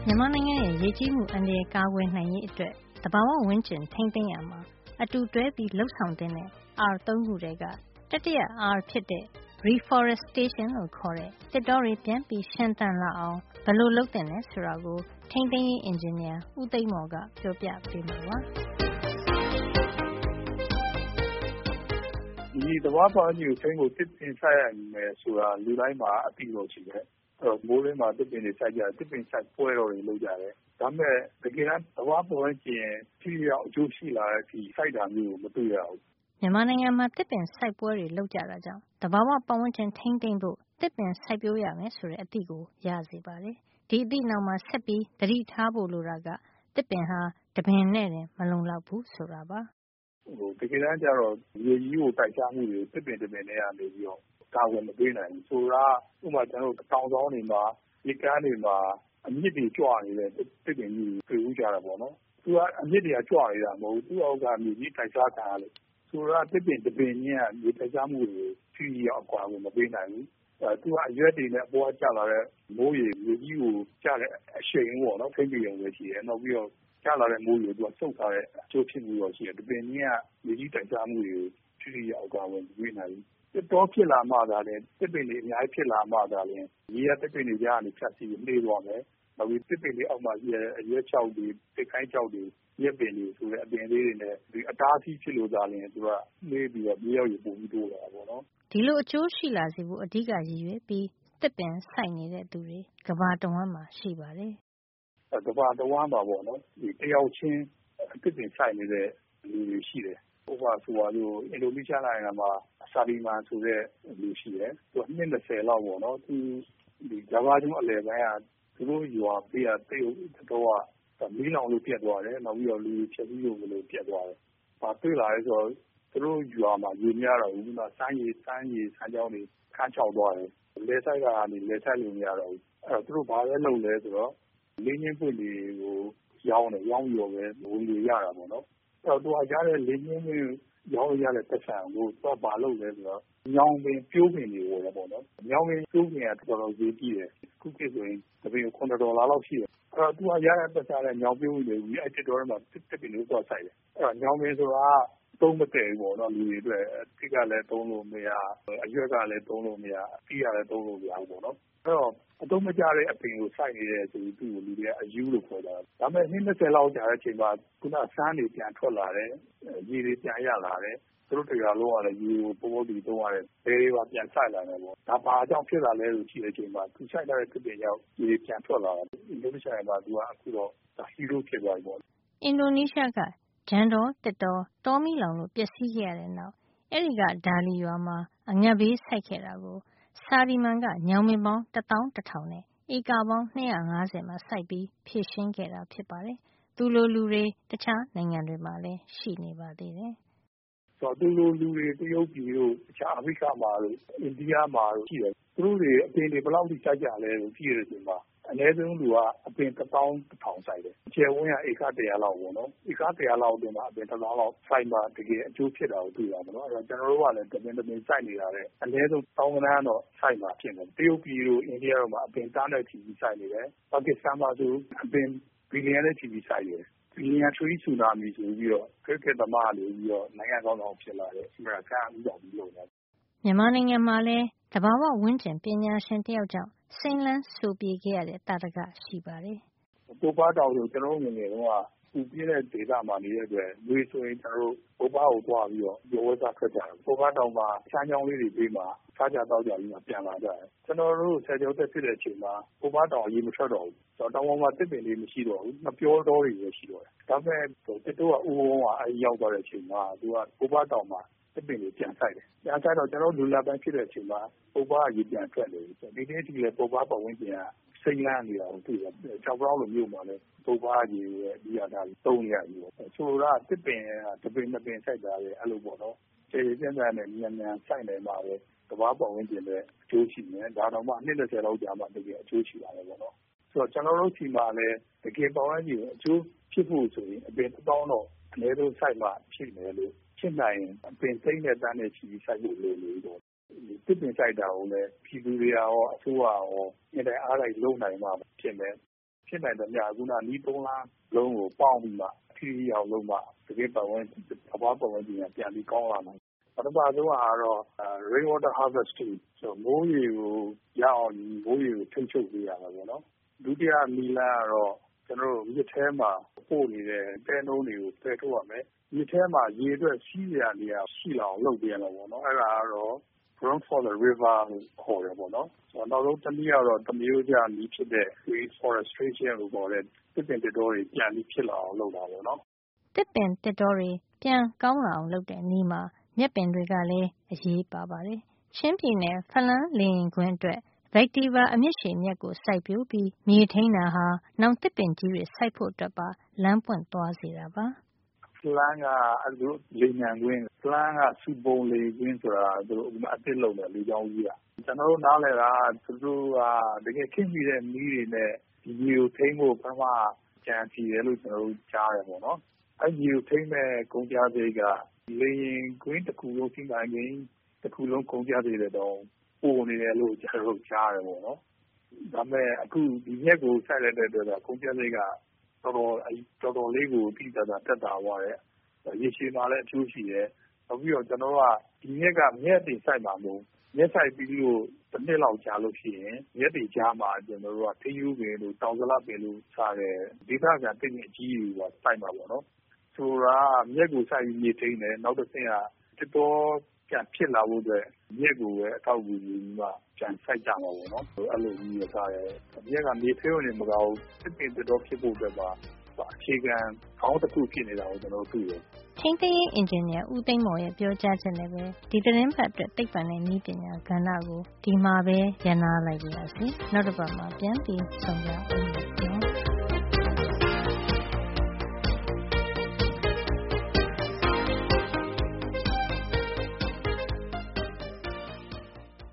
မြန်မာနိုင်ငံရဲ့ရေကြီးမှုအန္တရာယ်ကာကွယ်နိုင်ရေးအတွက်သဘာဝဝန်းကျင်ထိန်းသိမ်းရမှာအတူတွဲပြီးလှုပ်ဆောင်တဲ့ R3 ခုထဲကတတိယ R ဖြစ်တဲ့ Reforestation လို့ခေါ်တဲ့သစ်တောတွေပြန်ပြီးရှင်သန်လာအောင်ဘယ်လိုလုပ်သင့်လဲဆိုတာကိုထိန်းသိမ်းရေးအင်ဂျင်နီယာဦးသိန်းမော်ကပြောပြပေးမှာပါဒီသဘာဝပတ်ဝန်းကျင်ကိုထိန်းဖို့သစ်ပင်စိုက်ရမယ်ဆိုတာလူတိုင်းမှာအသိလို့ရှိတယ်။မိုးရင်းမှာသစ်ပင်တွေစိုက်ကြတယ်သစ်ပင်စိုက်ပွဲတော်တွေလုပ်ကြတယ်။ဒါပေမဲ့တကယ်တမ်းသဘာဝပတ်ဝန်းကျင်ထိရောက်အကျိုးရှိလာတဲ့အထိစိုက်တာမျိုးကိုမတွေ့ရဘူး။မြန်မာနိုင်ငံမှာသစ်ပင်စိုက်ပွဲတွေလုပ်ကြတာကြောင့်သဘာဝပတ်ဝန်းကျင်ထိန်းသိမ်းဖို့သစ်ပင်စိုက်ပျိုးရမယ်ဆိုတဲ့အသိကိုရစေပါတယ်။ဒီအသိနောက်မှာဆက်ပြီးသတိထားဖို့လိုတာကသစ်ပင်ဟာတပင်နဲ့တင်မလုံလောက်ဘူးဆိုတာပါတကယ်တမ်းကျတော့ရေကြီးကိုတိုက်စားမှုတွေသစ်ပင်တပင်နဲ့ကနေပြီးတော့ကာဝယ်မပေးနိုင်ဘူးဆိုတာဥပမာကျွန်တော်တို့တောင်ဆောင်တွေမှာရေကမ်းတွေမှာအမြစ်တွေကြွနေတဲ့သစ်ပင်ကြီးတွေ့ဦးကြတာပေါ့နော်သူကအမြစ်တွေကကြွနေတာမဟုတ်ဘူးသူ့အောက်ကမြေကြီးတိုက်စားခံရလို့ဆိုတာသစ်ပင်တပင်ကြီးကမြေတိုက်စားမှုတွေဖြည်းဖြည်းရောက်ကွာကိုမပေးနိုင်ဘူးသူကအရွက်တွေနဲ့အပေါ်ကကျလာတဲ့မိုးရေမြေကြီးကိုကျတဲ့အရှိန်ပေါ့နော်ဖိတ်ပြုံပဲရှိတယ်နောက်ပြီးတော့ကျလာတဲ့မိုးရေသူကစုပ်ထားတဲ့အကျိုးဖြစ်မှုတော့ရှိတယ်။တပင်ကြီးကမြေကြီးတိုက်စားမှုတွေကိုဖြည်းဖြည်းရောက်ကွာဝင်ပြီးနိုင်ဘူး။သစ်တောဖြစ်လာမှသာလေသစ်ပင်တွေအများကြီးဖြစ်လာမှသာလေရေကသစ်ပင်တွေကြားကနေဖြတ်စီးနှေးသွားမယ်။နောက်ပြီးသစ်ပင်တွေအောက်မှာရှိတဲ့အရွက်ချောက်တွေသစ်ခိုင်းချောက်တွေရက်ပင်တွေဆိုတဲ့အပင်လေးတွေနဲ့ဒီအတားအဆီးဖြစ်လို့သာလျှင်သူကနှေးပြီးတော့မြေရောက်ရေပုံပြီးတိုးလာတာပေါ့နော်။ဒီလိုအကျိုးရှိလာစေဖို့အဓိကရည်ရွယ်ပြီးသစ်ပင်စိုက်နေတဲ့သူတွေကမ္ဘာတဝန်းမှာရှိပါတယ်။ကမ္ဘာတဝန်းမှာပေါ့နော်ဒီတယောက်ချင်းသစ်ပင်စိုက်နေတဲ့လူတွေရှိတယ်။ဥပမာဆိုပါလို့အင်ဒိုနီးရှားနိုင်ငံမှာဆာလီမန်ဆိုတဲ့လူရှိတယ်။သူကနှစ်20လောက်ပေါ့နော်သူဒီဂျာဗာကျွန်းအလယ်ပိုင်းကသူတို့ရွာပေးရတိတ်တော့မီးလောင်လို့ပြတ်သွားတယ်နောက်ပြီးတော့လူဖြတ်ပြီးလို့ပြတ်သွားတယ်။ဘာတွေ့လာလဲဆိုတော့သူတို့ရွာမှာရေများတော့ဘူး။စမ်းကြောင်းတွေခန်းချောက်သွားတယ်။လယ်စိုက်တာကနေလယ်စိုက်လို့မရတော့ဘူး။အဲ့တော့သူတို့ဘာလဲလုပ်လဲဆိုတော့လေးငင်းပွင့်တွေကိုရောင်းပြီးတော့ပဲဝင်တွေရတာပေါ့နော်။အဲ့တော့သူကရတဲ့လေးငင်းပွင့်ရောင်းရတဲ့ပတ်စံကိုသူကဘာလုပ်လဲဆိုတော့ညောင်ပင်ပြိုးပင်တွေဝယ်တယ်ပေါ့နော်။ညောင်ပင်ပြိုးပင်ကတော်တော်ဈေးကြီးတယ်။ခုခေတ်ဆိုရင်တပင်ကို$9လောက်ရှိတယ်။အဲ့တော့သူကရတဲ့ပတ်စံနဲ့ညောင်ပြိုးပင်တွေကိုအဲ့တစ်တော်ထဲမှာတစ်ပင်တွေကိုစိုက်တယ်။အဲ့တော့ညောင်ပင်ဆိုတာသုံးမတည့်ဘူးပေါ့နော်လူတွေအတွက်အထစ်ကလည်းသုံးလို့မရအရွက်ကလည်းသုံးလို့မရအတီးကလည်းသုံးလို့မရဘူးပေါ့နော်အဲ့တော့အသုံးမကျတဲ့အပင်ကိုစိုက်နေတဲ့ဆိုပြီးသူ့ကိုလူတွေကအယူလို့ခေါ်တာဒါပေမဲ့နှစ်20လောက်ကြာတဲ့အချိန်မှာခုနဆန်းတွေပြန်ထွက်လာတယ်ရေတွေပြန်ရလာတယ်သူတို့တရားလုံးရတယ်ရေကိုပုံပုံတီသုံးရတယ်ဘယ်တွေပါပြန်စိုက်လာတယ်ပေါ့ဒါဘာကြောင့်ဖြစ်လာလဲလို့ရှိတဲ့အချိန်မှာသူစိုက်လာတဲ့သစ်ပင်ကြောင့်ရေတွေပြန်ထွက်လာတယ်အင်ဒိုနီးရှားမှာသူကအခုတော့ဟီးရိုးဖြစ်သွားပြီပေါ့အင်ဒိုနီးရှားကဂျန်တော်တစ်တော်တောမီလောင်လို့ပျက်စီးခဲ့ရတဲ့နောက်အဲဒီကဒါလီရွာမှာအငတ်ဘေးဆိုက်ခဲ့တာကိုဆာဒီမန်ကညောင်ပင်ပေါင်း11000နဲ့ဧကပေါင်း250မှာစိုက်ပြီးဖြည့်ရှင်းခဲ့တာဖြစ်ပါတယ်။သူလိုလူတွေတခြားနိုင်ငံတွေမှာလည်းရှိနေပါသေးတယ်။ဆိုတော့သူလိုလူတွေတရုတ်ပြည်တို့တခြားအာဖရိကမှာတို့အိန္ဒိယမှာတို့ရှိတယ်။သူတို့တွေအပင်တွေဘယ်လောက်ထိစိုက်ကြလဲလို့ကြည့်ရတဲ့အချိန်မှာအနည်းဆုံးလူကအပင်11000စိုက်တယ်။ကျယ်ဝန်းကဧက100လောက်ပေါ့နော်။ဧက100လောက်အတွင်းမှာအပင်1000လောက်စိုက်မှတကယ်အကျိုးဖြစ်တာကိုတွေ့ရမှာနော်။အဲ့တော့ကျွန်တော်တို့ကလည်းတပင်စိုက်နေတာလေအနည်းဆုံးတောင်းကနန်းတော့စိုက်မှာဖြစ်တယ်။တရုတ်ပြည်တို့အိန္ဒိယတို့မှာအပင်သားနဲ့ချီပြီးစိုက်နေတယ်။ပါကစ္စတန်မှာဆိုအပင်ဘီလီယံနဲ့ချီပြီးစိုက်တယ်။ဘီလီယံထရီဆူနာမီဆိုပြီးတော့ခရစ်ကက်သမားတွေပြီးတော့နိုင်ငံကောင်းဆောင်ဖြစ်လာတယ်။အမေရိကန်ဥဆောင်ပြီးလုပ်တယ်။မြန်မာနိုင်ငံမှာလည်းသဘာဝဝန်းကျင်ပညာရှင်တယောက်ကြောင့်စိမ်းလန်းစိုပြေခဲ့ရတဲ့တာတကရှိပါတယ်။ပိုးပါးတောင်ဆိုကျွန်တော်တို့ငယ်ငယ်တုန်းကပူပြင်းတဲ့ဒေသမှာနေတဲ့အတွက်လူဆိုရင်ကျွန်တော်တို့ပိုးပါးကိုသွားပြီးတော့ရောဝဲစားထွက်ကြတယ်။ပိုးပါးတောင်မှာချမ်းချောင်းလေးတွေပေးမှာစားကြတော့ကြပြီးမှပြန်လာကြတယ်။ကျွန်တော်တို့ဆယ်ကျော်သက်ဖြစ်တဲ့အချိန်မှာပိုးပါးတောင်ရေမထွက်တော့ဘူး။ဆိုတော့တောင်ပေါ်မှာတစ်ပင်လေးမရှိတော့ဘူး။မပြောတော့တွေပဲရှိတော့တယ်။ဒါပေမဲ့တစ်တော့ကဥုံးကအဲဒီရောက်သွားတဲ့အချိန်မှာသူကပိုးပါးတောင်မှာတစ်ပင်တွေပြန်ဆိုင်တယ်။ပြန်ဆိုင်တော့ကျွန်တော်လူလာပိုင်းဖြစ်တဲ့အချိန်မှာပိုးပါးရေပြန်ထွက်နေတယ်။ဒီနေ့ဒီလေပိုးပါးပတ်ဝန်းကျင်ကစိတ်လန်းနေတာကိုတွေ့ရတယ်။ကြောက်ကြောက်လို့မြို့မှာလည်းပုပ်ပါးကြီးရဲ့ဒီရတာသုံးရပြီပေါ့။ဆိုတော့တစ်ပင်ကတပင်နှစ်ပင်စိုက်တာလေအဲ့လိုပေါ့နော်။ကျေပြင်းပြင်းနဲ့မြန်စိုက်နေမှာပဲတဘာပတ်ဝန်းကျင်နဲ့အကျိုးရှိနေဒါတော့မှ20လောက်ကြာမှတကယ်အကျိုးရှိလာတယ်ပေါ့နော်။ဆိုတော့ကျွန်တော်တို့ဒီမှာလည်းတကယ်ပတ်ဝန်းကျင်အကျိုးဖြစ်ဖို့ဆိုရင်အပင်1000တော့အနည်းဆုံးစိုက်မှဖြစ်မယ်လို့ဖြစ်နိုင်ရင်အပင်သိမ့်တဲ့တန်းနဲ့ချီစိုက်ဖို့လိုနေတော့တစ်ပင်စိုက်တာကိုလည်းပြည်သူတွေရောအစိုးရရောအင်တိုင်းအားလိုက်လုံနိုင်မှဖြစ်မယ်ဖြစ်နိုင်တဲ့များခုနနီး3လလုံးကိုပေါင်းပြီးမှထိရောက်လုံးမှတကယ်ပတ်ဝန်းအဘွားပတ်ဝန်းကျင်ကပြန်ပြီးကောင်းလာနိုင်ပထမဆုံးကတော့ rain water harvesting ဆိုမိုးရေကိုရအောင်မိုးရေကိုထိန်းချုပ်ပေးရမှာပေါ့နော်ဒုတိယနည်းလမ်းကတော့ကျွန်တော်တို့မြစ်ထဲမှာပို့နေတဲ့တဲနှုံးတွေကိုဖယ်ထုတ်ရမယ်မြစ်ထဲမှာရေအတွက်စီးရနေရရှိလောက်လုပ်ပေးရမှာပေါ့နော်အဲ့ဒါကတော့ ground for the river လို့ခေါ်တယ်ပေါ့နော်နောက်ဆုံးတစ်နည်းကတော့တမျိုးကြနည်းဖြစ်တဲ့ reforestation လို့ခေါ်တဲ့တစ်ပင်တစ်တော်တွေပြန်ပြီးဖြစ်လာအောင်လုပ်တာပေါ့နော်တစ်ပင်တစ်တော်တွေပြန်ကောင်းလာအောင်လုပ်တဲ့နည်းမှာမြက်ပင်တွေကလည်းအရေးပါပါတယ်ချင်းပြည်နယ်ဖလန်းလေရင်ကွင်းအတွက် Vectiva အမြင့်ရှည်မြက်ကိုစိုက်ပျိုးပြီးမြေထိန်းတာဟာနောင်တစ်ပင်ကြီးတွေစိုက်ဖို့အတွက်ပါလမ်းပွင့်သွားစေတာပါဖလန်းကလေညံကွင်းဖလန်းကစူပုံလေကွင်းဆိုတာသူတို့အသစ်လုပ်တယ်လေကြောင်းကြီးကကျွန်တော်တို့နားလည်တာသူတို့ကတကယ်ခင်းပြီးတဲ့မီးတွေနဲ့ဒီရေကိုထိန်းဖို့ပထမကြံစီတယ်လို့ကျွန်တော်တို့ကြားတယ်ပေါ့နော်အဲ့ဒီကိုထိန်းမဲ့ကုန်ကြစရိတ်ကလေရင်ကွင်းတစ်ခုလုံးစီမံကိန်းတစ်ခုလုံးကုန်ကြစရိတ်တော့ပိုနေတယ်လို့ကျွန်တော်တို့ကြားတယ်ပေါ့နော်ဒါပေမဲ့အခုဒီမြက်ကိုစိုက်လိုက်တဲ့အတွက်ကုန်ကြစရိတ်ကတော်တော်လေးကိုတိကျတက်တာသွားတယ်ရေရှည်မှာလည်းအကျိုးရှိတယ်နောက်ပြီးတော့ကျွန်တော်တို့ကဒီမြက်ကမြက်တင်စိုက်မှာမဟုတ်မြက်စိုက်ပြီးလို့တစ်နှစ်လောက်ကြာလို့ရှိရင်မြက်တွေကြားမှာကျွန်တော်တို့ကထင်းယူပင်လို့တောင်စလပင်လို့စားတယ်ဒေသခံတိတ်အကြီးကြီးကစိုက်မှာပေါ့နော်ဆိုတာမြက်ကိုစိုက်ပြီးမြေထိန်းတယ်နောက်တစ်ဆင့်ကတစ်တော်ပြန်ဖြစ်လာဖို့အတွက်မြက်ကိုပဲအထောက်အကူယူပြီးမှပြန်စိုက်ကြမှာပေါ့နော်အဲ့လိုကြီးရစားတယ်မြက်ကမြေထိန်းနေမကောင်းတစ်ပင်တစ်တော်ဖြစ်ဖို့အတွက်ပါအခြေခံခေါင်းတစ်ခုဖြစ်နေတာကိုကျွန်တော်တို့တွေ့တယ်ထိန်းသိမ်းရေးအင်ဂျင်နီယာဦးသိန်းမော်ရဲ့ပြောကြားချက်နဲ့ပဲဒီသတင်းပတ်အတွက်သိပ္ပံနဲ့နည်းပညာကဏ္ဍကိုဒီမှာပဲရန်နာလိုက်ပါရစေနောက်တစ်ပတ်မှာပြန်ပြီးဆုံကြအောင်